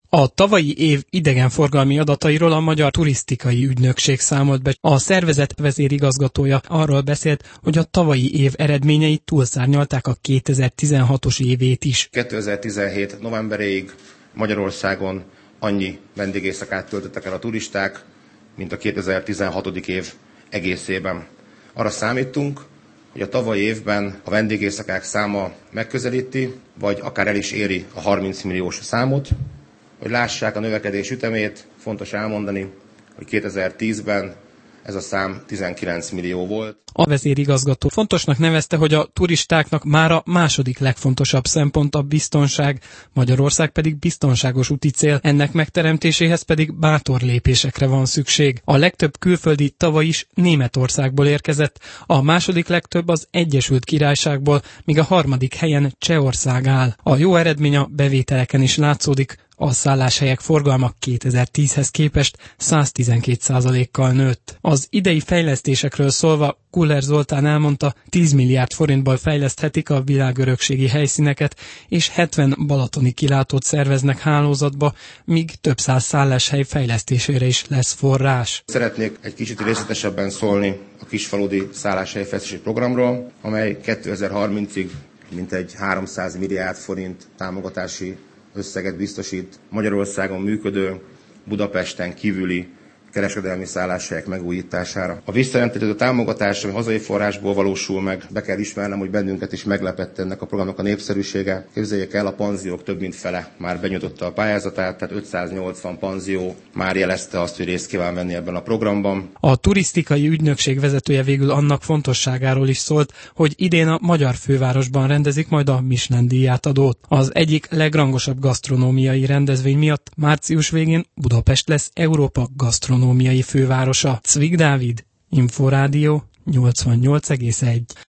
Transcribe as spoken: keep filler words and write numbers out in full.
A tavalyi év idegenforgalmi adatairól a Magyar Turisztikai Ügynökség számolt be. A szervezet vezérigazgatója arról beszélt, hogy a tavalyi év eredményei túlszárnyalták a kétezer-tizenhatos évét is. kétezer-tizenhét novemberéig Magyarországon annyi vendégéjszakát töltöttek el a turisták, mint a kétezer-tizenhat év egészében. Arra számítunk, hogy a tavalyi évben a vendégéjszakák száma megközelíti, vagy akár el is éri a harminc milliós számot. Hogy lássák a növekedés ütemét, fontos elmondani, hogy kétezer-tízben ez a szám tizenkilenc millió volt. A vezérigazgató fontosnak nevezte, hogy a turistáknak már a második legfontosabb szempont a biztonság, Magyarország pedig biztonságos úti cél, ennek megteremtéséhez pedig bátor lépésekre van szükség. A legtöbb külföldi tavaly is Németországból érkezett, a második legtöbb az Egyesült Királyságból, míg a harmadik helyen Csehország áll. A jó eredmény a bevételeken is látszódik. A szálláshelyek forgalma kétezer-tízhez képest száztizenkét százalékkal nőtt. Az idei fejlesztésekről szólva Kuller Zoltán elmondta, tíz milliárd forintból fejleszthetik a világörökségi helyszíneket, és hetven balatoni kilátót szerveznek hálózatba, míg több száz szálláshely fejlesztésére is lesz forrás. Szeretnék egy kicsit részletesebben szólni a kisfaludi szálláshelyfejlesztési programról, amely kétezer-harmincig mintegy háromszáz milliárd forint támogatási összeget biztosít Magyarországon működő, Budapesten kívüli kereskedelmi szálláshelyek megújítására. A visszajelentett támogatás, ami hazai forrásból valósul meg, be kell ismernem, hogy bennünket is meglepett ennek a programnak a népszerűsége. Képzeljék el, a panziók több mint fele már benyújtotta a pályázatát, tehát ötszáznyolcvan panzió már jelezte azt, hogy részt kíván venni ebben a programban. A turisztikai ügynökség vezetője végül annak fontosságáról is szólt, hogy idén a magyar fővárosban rendezik majd a Michelin-díját adót. Az egyik legrangosabb gasztronómiai rendezvény miatt március végén Budapest lesz Európa gasztronómiai fővárosa. Cvik Dávid, Inforádió nyolcvannyolc egész egy.